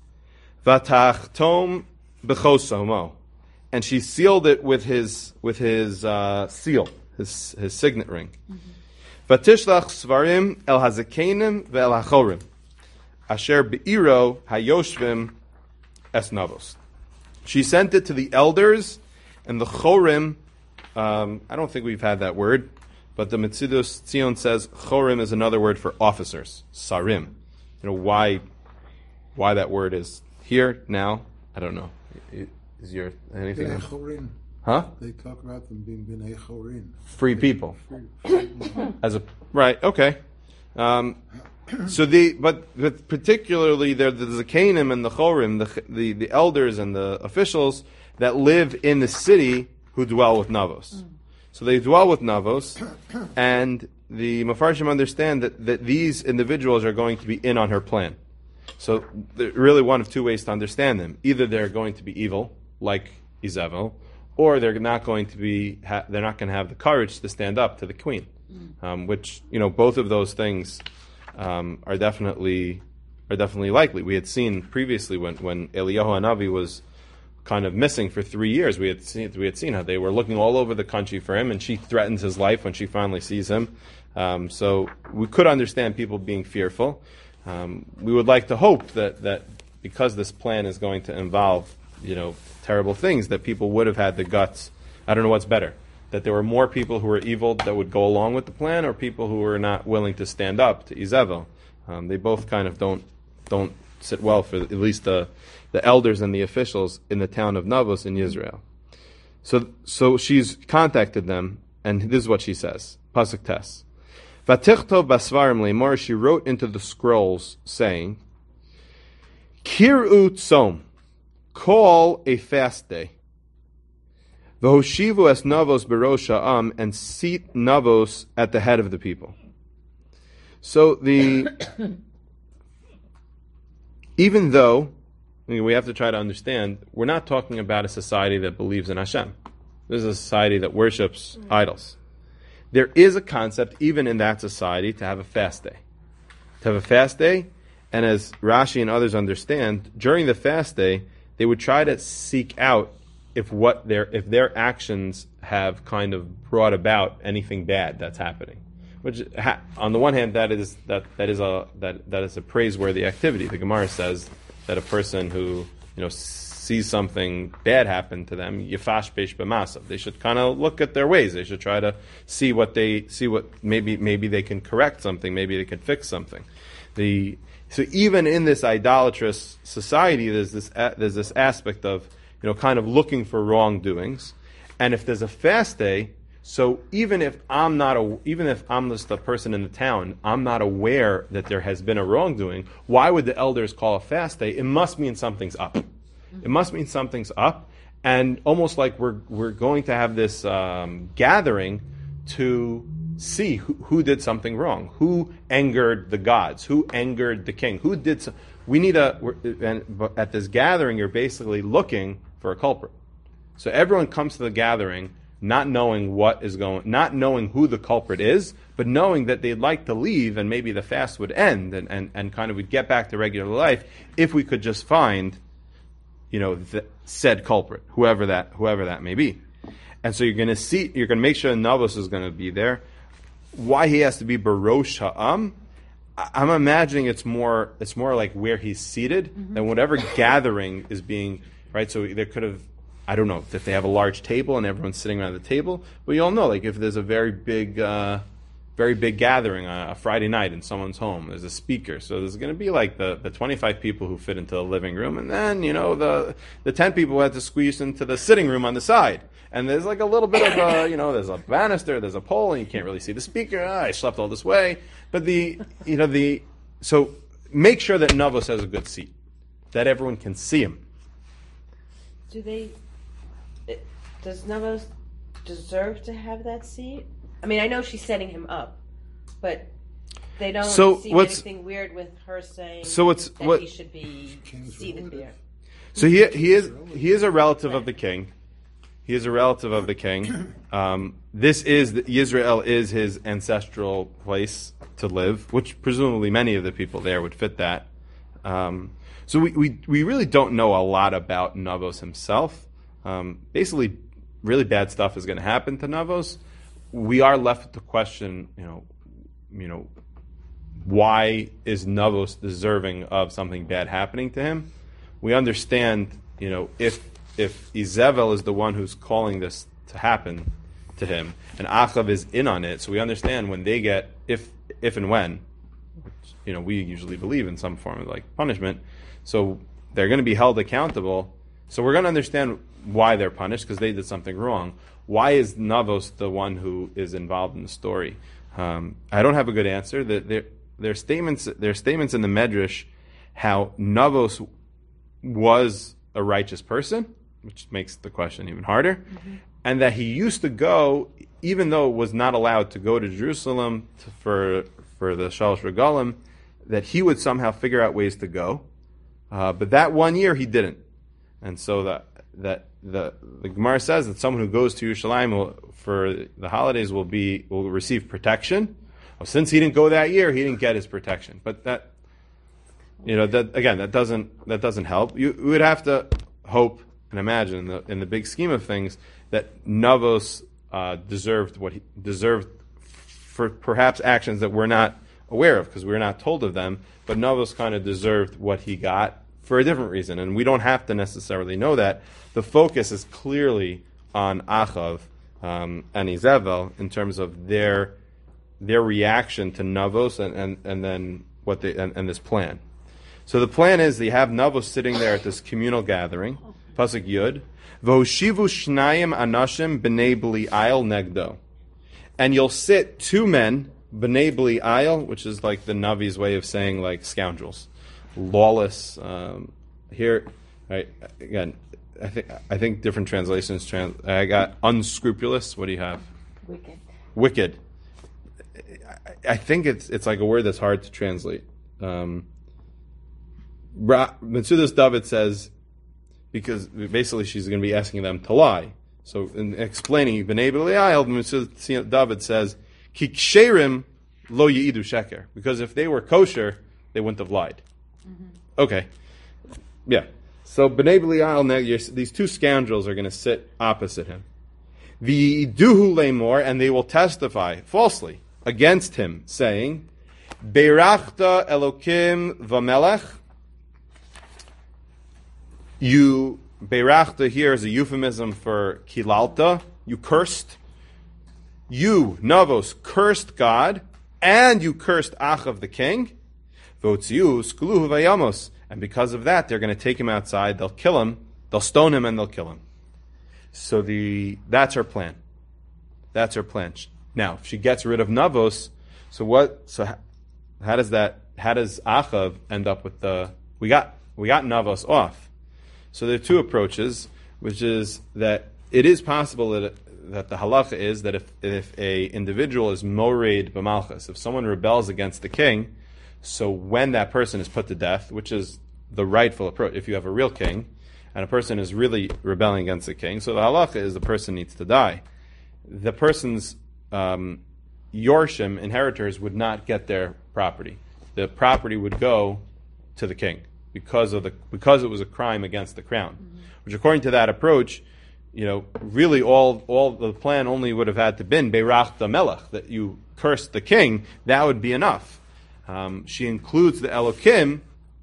Vatachtom b'chosomo, and she sealed it with his with his uh, seal, his his signet ring. Vatishlach svarim el hazakenim ve'el hachorim, asher beiro hayoshvim es navos. She sent it to the elders and the chorim. Um, I don't think we've had that word, but the Metzidos Tzion says chorim is another word for officers, sarim. You know why? Why that word is here now? I don't know. Is your anything? B'nei chorin. Huh? They talk about them being b'nei chorin. Free people. Free, free. As a right, okay. Um, so the but, but particularly they're the Zakanim and the Chorim, the, the the elders and the officials that live in the city who dwell with Navos. Mm. So they dwell with Navos, and the Mefarshim understand that, that these individuals are going to be in on her plan. So really one of two ways to understand them. Either they're going to be evil, like Izebel, or they're not going to be ha- they're not going to have the courage to stand up to the queen. Mm. Um, which, you know, both of those things um, are definitely are definitely likely. We had seen previously when, when Eliyahu Hanavi was kind of missing for three years. We had seen we had seen how they were looking all over the country for him, and she threatens his life when she finally sees him. Um, so we could understand people being fearful. Um, we would like to hope that, that because this plan is going to involve, you know, terrible things, that people would have had the guts. I don't know what's better, that there were more people who were evil that would go along with the plan, or people who were not willing to stand up to Izebel. Um, they both kind of don't don't sit well for at least the the elders and the officials in the town of Navos in Israel. So so she's contacted them, and this is what she says. Pasuk Tes. Vatichto basvarim leimor, she wrote into the scrolls, saying, Kir'u tzom, call a fast day. V'hoshivu es Navos berosh ha'am, and seat Navos at the head of the people. So the even though I mean, we have to try to understand, we're not talking about a society that believes in Hashem. This is a society that worships mm. idols. there is a concept, even in that society, to have a fast day. To have a fast day, and as Rashi and others understand, during the fast day, they would try to seek out if what their if their actions have kind of brought about anything bad that's happening. Which, ha, on the one hand, that is that that is a that that is a praiseworthy activity. The Gemara says that a person who you know sees something bad happen to them, yifash peish b'masav. They should kind of look at their ways. They should try to see what they see what maybe maybe they can correct something. Maybe they can fix something. The so even in this idolatrous society, there's this uh, there's this aspect of you know kind of looking for wrongdoings, and if there's a fast day. So even if I'm not a, even if I'm just the person in the town, I'm not aware that there has been a wrongdoing. Why would the elders call a fast day? It must mean something's up. It must mean something's up, and almost like we're we're going to have this um, gathering to see who, who did something wrong, who angered the gods, who angered the king, who did. So, we need a. We're, and but at this gathering, you're basically looking for a culprit. So everyone comes to the gathering. Not knowing what is going, not knowing who the culprit is, but knowing that they'd like to leave and maybe the fast would end and, and, and kind of we'd get back to regular life if we could just find, you know, the said culprit, whoever that whoever that may be. And so you're going to see, you're going to make sure Navos is going to be there. Why he has to be Barosh Ha'am? I'm imagining it's more it's more like where he's seated mm-hmm. than whatever gathering is being right. So there could have. I don't know if they have a large table and everyone's sitting around the table, but you all know, like if there's a very big, uh, very big gathering on a Friday night in someone's home, there's a speaker, so there's going to be like the, the twenty-five people who fit into the living room, and then you know the the ten people who had to squeeze into the sitting room on the side, and there's like a little bit of a, you know, there's a banister, there's a pole, and you can't really see the speaker. Ah, I slept all this way, but the you know the so make sure that Navos has a good seat, that everyone can see him. Do they? Does Navos deserve to have that seat? I mean, I know she's setting him up, but they don't so see anything weird with her saying so what's, that what, he should be seated there. So he he is he is a relative of the king. He is a relative of the king. Um, this is the, Israel is his ancestral place to live, which presumably many of the people there would fit that. Um, so we, we we really don't know a lot about Navos himself. Um, basically. Really bad stuff is going to happen to Navos. We are left with the question, you know, you know, why is Navos deserving of something bad happening to him? We understand, you know, if if Izebel is the one who's calling this to happen to him, and Achav is in on it, so we understand when they get, if if and when, which, you know, we usually believe in some form of like punishment, so they're going to be held accountable. So we're going to understand why they're punished, because they did something wrong. Why is Navos the one who is involved in the story? Um, I don't have a good answer. The, their, their statements, their statements in the Medrash, how Navos was a righteous person, which makes the question even harder, mm-hmm. and that he used to go, even though was not allowed to go to Jerusalem to, for for the Shalosh Regalim, that he would somehow figure out ways to go. Uh, but that one year he didn't. And so that that the the Gemara says that someone who goes to Yerushalayim will, for the holidays will be will receive protection. Well, since he didn't go that year, he didn't get his protection. But that, you know, that again, that doesn't that doesn't help. You, you would have to hope and imagine in the in the big scheme of things that Navos uh, deserved what he deserved for perhaps actions that we're not aware of because we're not told of them. But Navos kind of deserved what he got for a different reason, and we don't have to necessarily know that. The focus is clearly on Achav um, and Izebel in terms of their their reaction to Navos and, and, and then what they and, and this plan. So the plan is they have Navos sitting there at this communal gathering, Pasuk Yud, V'hoshivu shnayim anashim b'nei Belial negdo, and you'll sit two men b'nei Belial, which is like the Navi's way of saying like scoundrels. Lawless. Um, here, right, again, I think I think different translations. Trans, I got unscrupulous. What do you have? Wicked. Wicked. I, I think it's it's like a word that's hard to translate. Um, Ra- Metzudas David says because basically she's going to be asking them to lie. So in explaining Bnei Belial, David says, Ki ksherim lo yi'idu sheker. Because if they were kosher, they wouldn't have lied. Mm-hmm. Okay. Yeah. So Bnei Belial, these two scoundrels are going to sit opposite him. V'yiduhu lemor, and they will testify falsely against him, saying, Beirachta Elokim v'melech. You, Beirachta here is a euphemism for kilalta. You cursed. You, Navos, cursed God, and you cursed Achav the king. V'otziu skuluhu v'yamos. And because of that, they're going to take him outside, they'll kill him, they'll stone him, and they'll kill him. So the that's her plan. That's her plan. Now, if she gets rid of Navos, so what? So how, how does that? How does Achav end up with the? We got we got Navos off. So there are two approaches, which is that it is possible that that the halacha is that if if a individual is mored b'malchus, if someone rebels against the king, so when that person is put to death, which is the rightful approach, if you have a real king and a person is really rebelling against the king, so the halacha is the person needs to die. The person's um, yorshim, inheritors, would not get their property. The property would go to the king because of the because it was a crime against the crown. Mm-hmm. Which, according to that approach, you know, really all all the plan only would have had to been beirach the melech, that you cursed the king. That would be enough. Um, she includes the Elokim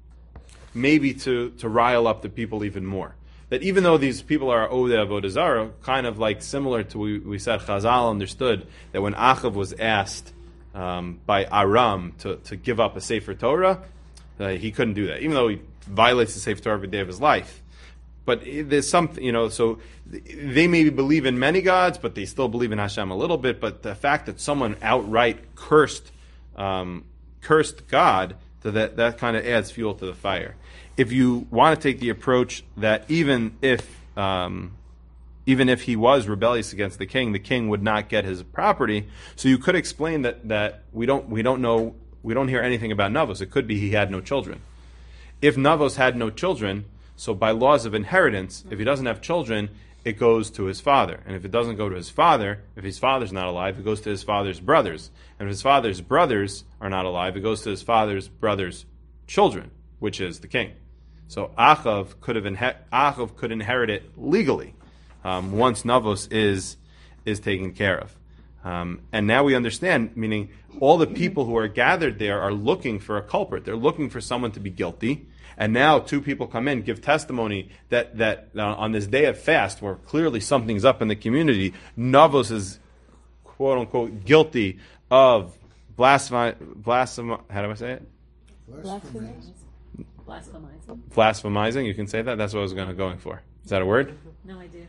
maybe to, to rile up the people even more. That even though these people are Odeh Avodah Zarah, kind of like similar to we, we said, Chazal understood that when Achav was asked um, by Aram to, to give up a Sefer Torah, uh, he couldn't do that, even though he violates the Sefer Torah every day of his life. But there's something, you know, so they maybe believe in many gods, but they still believe in Hashem a little bit. But the fact that someone outright cursed um, cursed God, so that, that kind of adds fuel to the fire. If you want to take the approach that even if um, even if he was rebellious against the king, the king would not get his property. So you could explain that, that we don't we don't know we don't hear anything about Navos. It could be he had no children. If Navos had no children, so by laws of inheritance, if he doesn't have children, it goes to his father. And if it doesn't go to his father, if his father's not alive, it goes to his father's brothers. And if his father's brothers are not alive, it goes to his father's brothers' children, which is the king. So Achav could have inher- Achav could inherit it legally um, once Navos is is taken care of. Um, and now we understand, meaning all the people who are gathered there are looking for a culprit. They're looking for someone to be guilty. And now two people come in, give testimony that, that uh, on this day of fast, where clearly something's up in the community, Navos is, quote unquote, guilty of blasphemy, blasphemy, how do I say it? Blasphemizing. Blasphemizing. Blasphemizing, you can say that? That's what I was gonna, going for. Is that a word? No idea.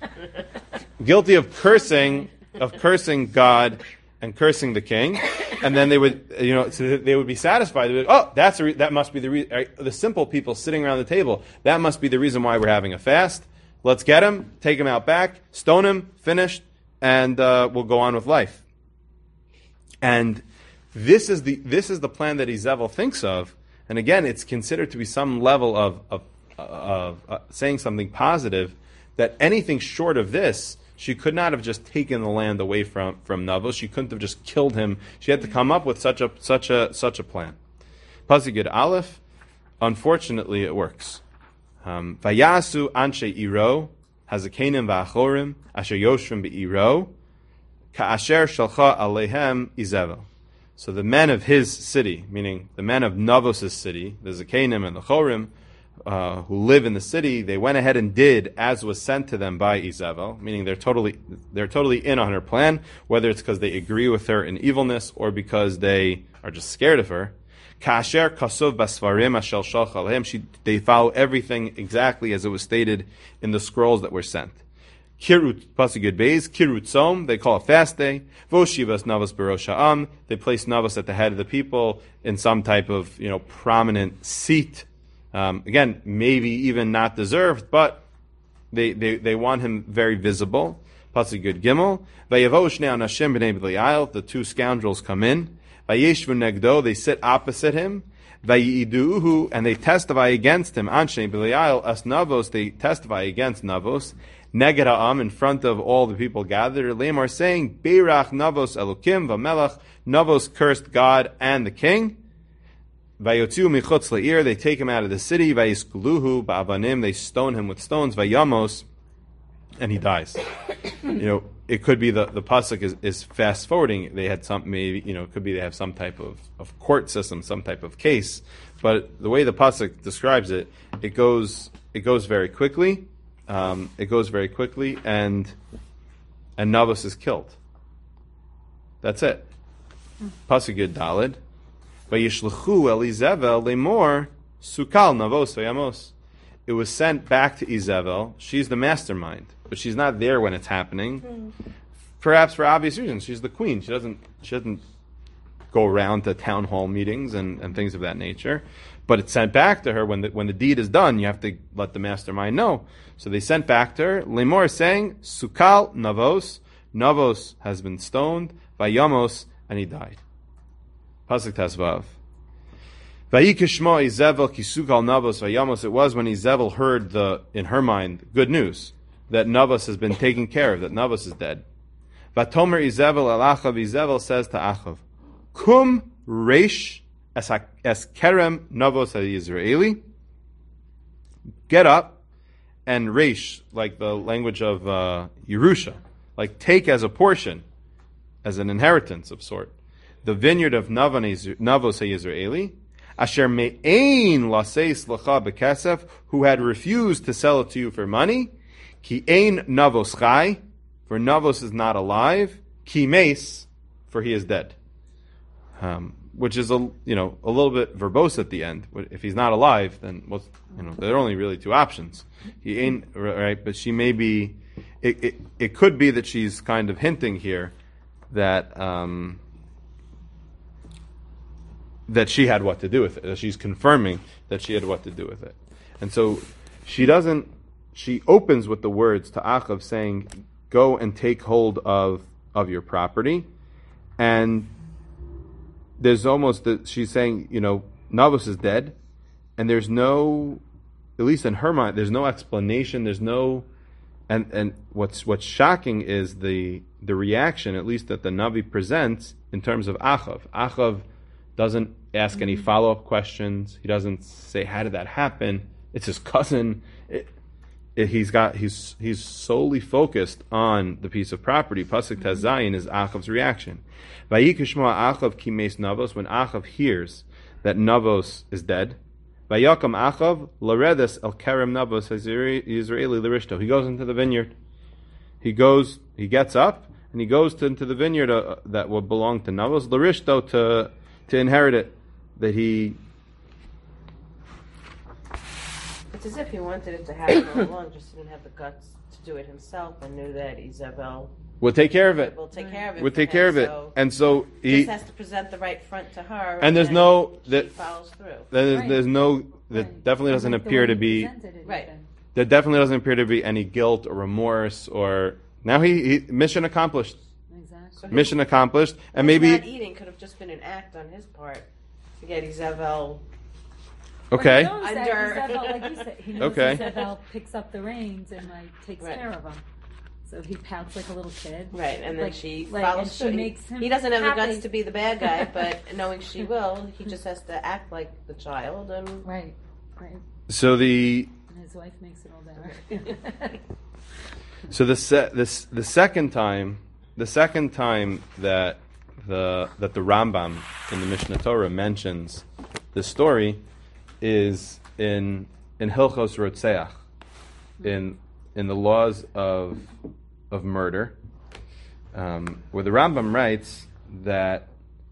Guilty of cursing, of cursing God and cursing the king, and then they would, you know, so they would be satisfied. They would, oh, that's a re- that must be the reason. The simple people sitting around the table, that must be the reason why we're having a fast. Let's get him, take him out back, stone him, finished, and uh, we'll go on with life. And this is the this is the plan that Izebel thinks of. And again, it's considered to be some level of of, of uh, saying something positive. That anything short of this, she could not have just taken the land away from, from Navos. She couldn't have just killed him. She had to come up with such a such a such a plan. Pasuk Yud Aleph. Unfortunately, it works. Vayasu anshe iro hazakenim va'achorim asher yoshrim be'iro ka'asher shalcha alehem Izebel. So the men of his city, meaning the men of Navos' city, the zakenim and the chorim, Uh, who live in the city, they went ahead and did as was sent to them by Izebel, meaning they're totally they're totally in on her plan, whether it's because they agree with her in evilness or because they are just scared of her. Kasher kasov basvarim ashel shalch alehem. She they follow everything exactly as it was stated in the scrolls that were sent. Kirut pasuk Yud Beis Kirut Tzom. They call a fast day. Voshivas Navos berosh ha'am. They place Navos at the head of the people in some type of you know prominent seat. Um, again, maybe even not deserved, but they, they, they want him very visible. Pasuk Yud Gimel. Vayavo shnei anashim b'nei Belial. The two scoundrels come in. Vayeshvu negdo. They sit opposite him. Vayiduhu, and they testify against him. Anshe Belial as Navos. They testify against Navos. neged ha'am, in front of all the people gathered, Lamar saying, Beirach Navos Elokim v'melech, Navos cursed God and the king. Vayotzu michutz le'ir, they take him out of the city. Vayiskuluhu ba'avanim, they stone him with stones. Vayamos, and he dies. You know, it could be the the pasuk is, is fast forwarding. They had some, maybe, you know, it could be they have some type of, of court system, some type of case. But the way the pasuk describes it, it goes it goes very quickly. Um, it goes very quickly, and and Navos is killed. That's it. Pasuk Yud Daled. Vayishlechu el Izevel lemor sukal Navos vayamos. It was sent back to Izevel. She's the mastermind, but she's not there when it's happening. Mm. Perhaps for obvious reasons. She's the queen. She doesn't. She doesn't go around to town hall meetings and, and things of that nature. But it's sent back to her when the when the deed is done. You have to let the mastermind know. So they sent back to her. Lemor saying, "Sukal Navos. Navos has been stoned. Vayamos, and he died." Pasuk Tezvav. Vayikishma Izevel kisukal Navos vayamos. It was when Izevel heard the, in her mind, good news that Navos has been taken care of, that Navos is dead. Vatomer Izevel el Achav. Izevel says to Achav, "Kum reish es kerem Navos Yisraeli." Get up and reish, like the language of uh, Yerusha, like take as a portion, as an inheritance of sort, the vineyard of Navos Yisraeli. Asher me'ein laseis lacha bekesef, who had refused to sell it to you for money. Ki ein Navos chai, for Navos is not alive. Ki meis, for he is dead. Um, which is a you know a little bit verbose at the end. If he's not alive, then what's you know there are only really two options. He ain't right, but she may be. It it, it could be that she's kind of hinting here that. Um, that she had what to do with it. That she's confirming that she had what to do with it. And so she doesn't, she opens with the words to Achav saying, go and take hold of, of your property. And there's almost, the, she's saying, you know, Navos is dead. And there's no, at least in her mind, there's no explanation, there's no, and, and what's, what's shocking is the, the reaction, at least that the Navi presents in terms of Achav. Achav doesn't ask any follow-up questions. He doesn't say, how did that happen? It's his cousin. It, it, he's got he's he's solely focused on the piece of property. Pasuk Tazayin is Achav's reaction. Vayikishma Achav kimes Navos, when Achav hears that Navos is dead. Vayakam Achav laredes el kerem Navos Yisraeli l'rishto. He goes into the vineyard. He goes. He gets up and he goes to, into the vineyard uh, that will belong to Navos l'rishto to. to inherit it, that he... It's as if he wanted it to happen all along, just didn't have the guts to do it himself and knew that Isabel will take care of it. will take care of it. Will take care of it. So and so he... just has to present the right front to her. And, and there's no... That, follows through. There's, right. there's no... That right. definitely doesn't like appear to be... Right. There definitely doesn't appear to be any guilt or remorse or... Now he... he mission accomplished. Exactly. So Mission accomplished. And his maybe... not eating could have just been an act on his part to get Isabel... Okay. Well, he knows that Under. Isabel, like you said, he knows Okay. Isabel picks up the reins and like takes Right. care of him. So he pouts like a little kid. Right, and then Like- she like, follows and she suit. makes him He doesn't have the happy. guts to be the bad guy, but knowing she will, he just has to act like the child. And Right, right. So the... And his wife makes it all better. So the se- this the second time, the second time that the that the Rambam in the Mishnah Torah mentions the story is in in Hilchos Rotzeach, in in the laws of of murder, um, where the Rambam writes that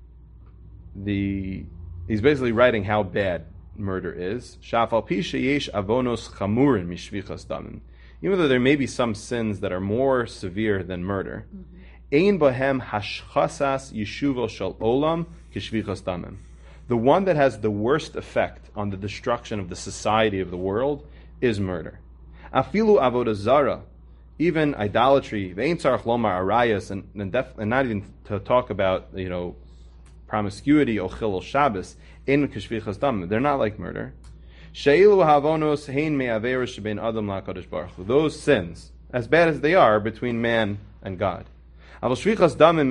the he's basically writing how bad murder is. Shafal pisha yesh avonos chamurin mishvichas damim. Even though there may be some sins that are more severe than murder, ein bohem hashchasas yeshuvo shel olam kishvichas damim. The one that has the worst effect on the destruction of the society of the world is murder. Afilu avodah zara, even idolatry, ve'ein tzarich lomar arayas, and and, def, and not even to talk about you know promiscuity or chilul Shabbos, ein kishvichas damim. They're not like murder. Sheilu havonos hein me'averos sheben adam la'kadosh baruch hu. Those sins as bad as they are, between man and God. Or between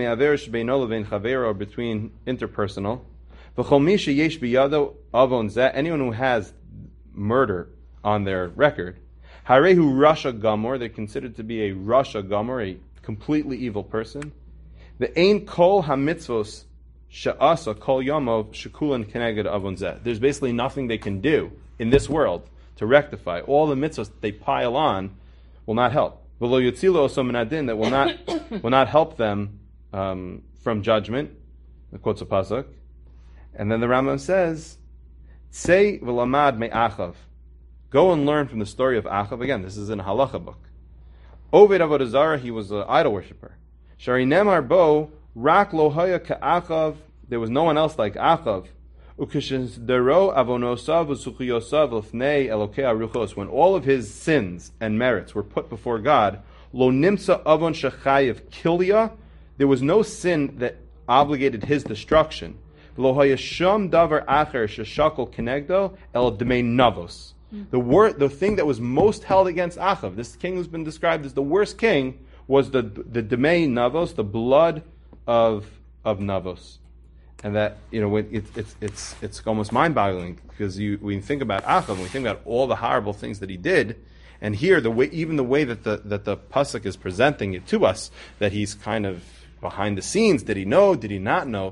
interpersonal. Anyone who has murder on their record, Harehu Rasha Gamor, they're considered to be a Rasha Gamor, a completely evil person. The Ein Kol HaMitzvos Sha'asa Kol Yomov Shekulan Keneged Avon Zeh. There's basically nothing they can do in this world to rectify. All the mitzvahs they pile on will not help. V'lo Yotzilo Oso Min Adin, that will not will not help them um, from judgment. The quotes a pasuk, and then the Rambam says, "Tzei v'lamad me'achav." Go and learn from the story of Achav. Again, this is in a halacha book. Oved Avodah Zarah, he was an idol worshiper. Shari Nemar Bo Rak Lo Haya Ka'achav. There was no one else like Achav. Ukishindero Avonosav Usuchiyosav Lefnei Elokei Aruchos. When all of his sins and merits were put before God, Lo Nimsa Avon Shechayev Kilya. There was no sin that obligated his destruction. Lo Haya Sham Davar Acher Sheshakol Kenegdo El Dmei Navos. The wor- the thing that was most held against Achav, this king who's been described as the worst king, was the the Demei Navos, the blood of of Navos, and that you know it, it, it's it's it's almost mind-boggling because you when you think about Achav, when we think about all the horrible things that he did, and here the way even the way that the that the pasuk is presenting it to us, that he's kind of behind the scenes. Did he know? Did he not know?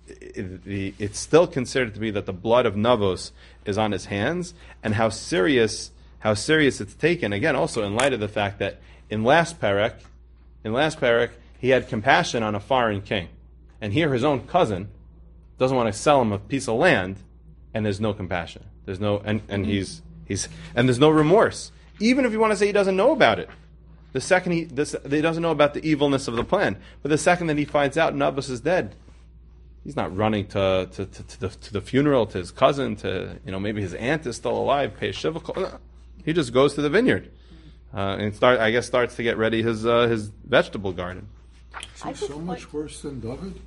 It, it, it's still considered to be that the blood of Navos is on his hands, and how serious how serious it's taken. Again, also in light of the fact that in last parak, in last parak, he had compassion on a foreign king, and here his own cousin doesn't want to sell him a piece of land, and there's no compassion. There's no and, and he's he's and there's no remorse, even if you want to say he doesn't know about it. The second he this he doesn't know about the evilness of the plan, but the second that he finds out Navos is dead, he's not running to to, to, to, the, to the funeral, to his cousin, to, you know, maybe his aunt is still alive, pay a shiva. He just goes to the vineyard uh, and start, I guess, starts to get ready his uh, his vegetable garden. Is he so much like, worse than David?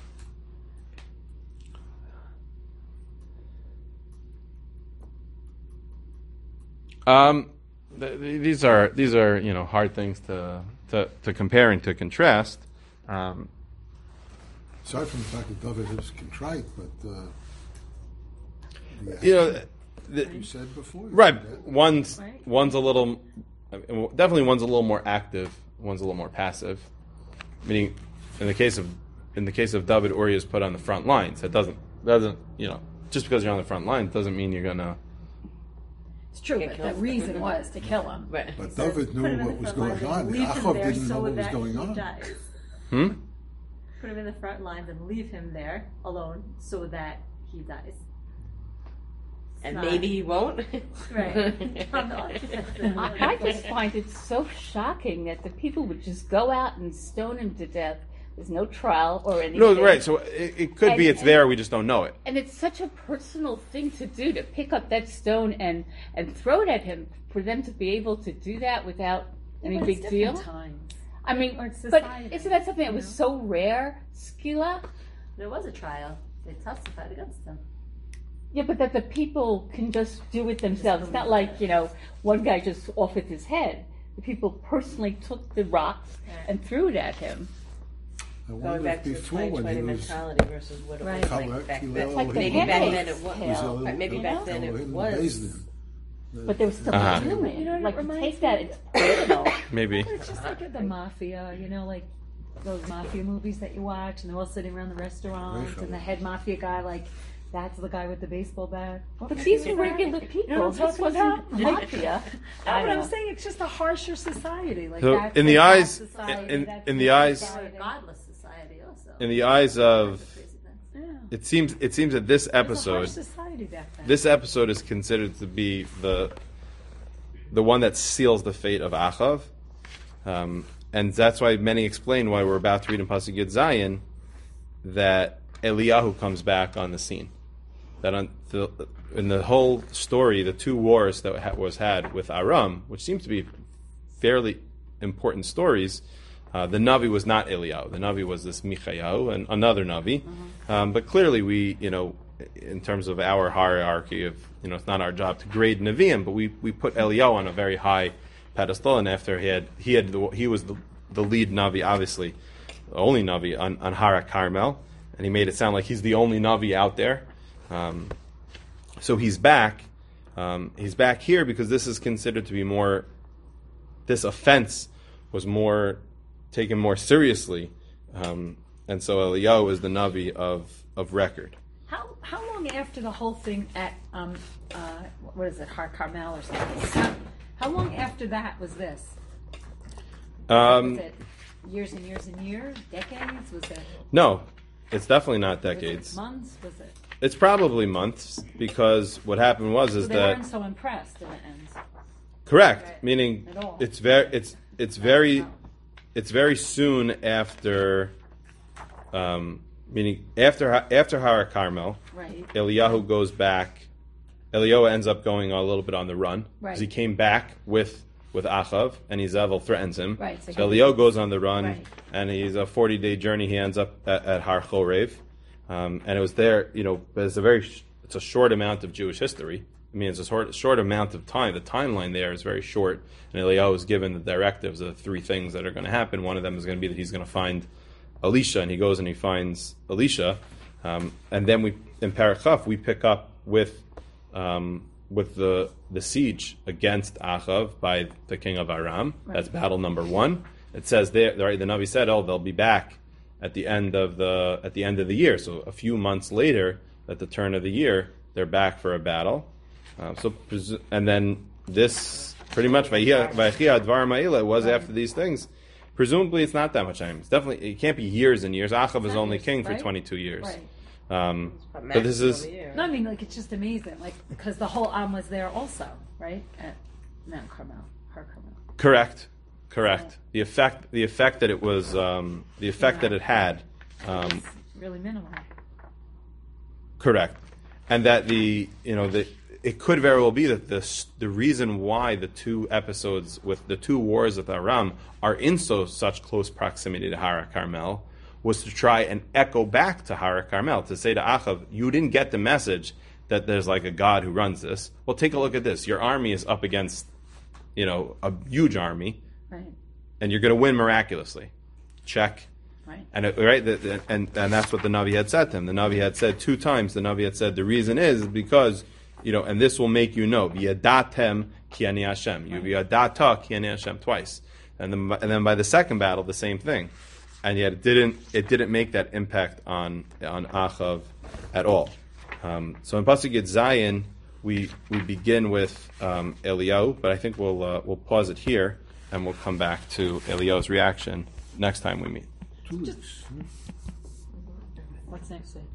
Um, th- th- these are these are you know hard things to to, to compare and to contrast. Um, Aside from the fact that David is contrite, but uh, you know, the, you said before, right? That. One's right. one's a little, definitely one's a little more active. One's a little more passive. Meaning, in the case of in the case of David, Uri is put on the front lines. It doesn't doesn't you know just because you're on the front line doesn't mean you're gonna. It's true, Get but killed. the reason was to kill him. Right. But So David put knew him in what the was front going lines on. and leave him Achav there didn't so know what was that going he on. dies. Hmm. Put him in the front lines and leave him there alone so that he dies. And not- maybe he won't. Right. I'm not- I, I just find it so shocking that the people would just go out and stone him to death. There's no trial or anything. No, right. So it, it could be And- it's there. We just don't know it. And it's such a personal thing to do, to pick up that stone and, and throw it at him. For them to be able to do that without any But it's big deal. different times. I mean, Or it's but society, isn't that something that you was know? so rare, Skila? There was a trial. They testified against him. Yeah, but that the people can just do it themselves. It's not like, you know, one guy just off with his head. The people personally took the rocks and threw it at him. I Going wonder back if to the before twenty when twenty he was mentality versus what it Right. was Color- like back Hillel, then. It's like the Maybe back Handmaid's then it was. Tale. Right, maybe back then it was. But they were still Uh-huh. doing it. You know what it Like, to reminds take that, me it's personal. Maybe. It's just like the mafia, you know, like those mafia movies that you watch, and they're all sitting around the restaurant, Very and the head mafia guy, like, that's the guy with the baseball bat. But these were regular people. You know what I'm This talking wasn't about? mafia. That's I what I'm know. saying. It's just a harsher society. Like So that's in the like that eyes- society, in- that's in the this eyes- They were society. a godless society also. In the eyes of, Crazy things. Yeah. it seems it seems that this It was a harsh episode, society back then. this episode is considered to be the the one that seals the fate of Achav, um, and that's why many explain why we're about to read in Pasuk Yud Zayin that Eliyahu comes back on the scene. That on the, in the whole story, the two wars that ha- was had with Aram, which seems to be fairly important stories, uh, the Navi was not Eliyahu. The Navi was this Michayahu, and another Navi. Um, but clearly, we, you know, in terms of our hierarchy of, you know, it's not our job to grade Nevi'im, but we, we put Eliyahu on a very high pedestal, and after he had he had the, he was the, the lead Navi, obviously, the only Navi on, on Har Carmel, and he made it sound like he's the only Navi out there. Um, so he's back. Um, he's back here because this is considered to be more. This offense was more taken more seriously, um, and so Eliyahu is the Navi of of record. How how long after the whole thing at um uh what is it, Har Carmel or something? How, how long after that was this? Um, was it years and years and years, decades? Was it? No, it's definitely not Was decades. it months? Was it? It's probably months because what happened was is So they that weren't so impressed in the end. correct, Right. meaning At all. it's very it's it's very No. it's very soon after, um, meaning after after Har Carmel, Right. Eliyahu goes back. Eliyahu ends up going a little bit on the run because Right. he came back with with Achav, and Izebel threatens him. Right, so So he- Eliyahu goes on the run, Right. and he's a forty day journey. He ends up at, at Har Chorev, um, and it was there. You know, it's a very sh- it's a short amount of Jewish history. I mean, it's a short, short amount of time. The timeline there is very short, and Eliyahu was given the directives of the three things that are going to happen. One of them is going to be that he's going to find Elisha, and he goes and he finds Elisha, um, and then we in Parachaf we pick up with um, with the the siege against Achav by the king of Aram. Right. That's battle number one. It says there, right, the Navi said, "Oh, they'll be back at the end of the at the end of the year." So a few months later, at the turn of the year, they're back for a battle. Uh, so presu- and then this pretty much Vayhi Advar Ma'ila was after these things. Presumably, it's not that much time. It's definitely it can't be years and years. Achav is not only years, king for right? twenty-two years. Right. Um, A but this maximum is of a year. No, I mean, like, it's just amazing, like, because the whole Am was there also, right? At Mount Carmel, Har Carmel. correct, correct. The effect, the effect that it was, um, the effect that it had, um, It's really minimal. correct, and that the you know the it could very well be that the the reason why the two episodes with the two wars with Aram are in so such close proximity to Har Carmel was to try and echo back to Har Carmel to say to Achav, you didn't get the message that there's like a God who runs this. Well, take a look at this. Your army is up against, you know, a huge army, Right, and you're going to win miraculously. Check. right. And it, right, the, the, and and that's what the Navi had said to him. The Navi had said two times. The Navi had said the reason is because you know, and this will make you know. V'yadatem ki ani Hashem. You v'yadata ki ani Hashem twice, and then and then by the second battle the same thing, and yet it didn't it didn't make that impact on on Achav at all. Um, so in Pasuk Yud Zayin we we begin with um, Eliyahu, but I think we'll uh, we'll pause it here and we'll come back to Eliyahu's reaction next time we meet. Two weeks. What's next week?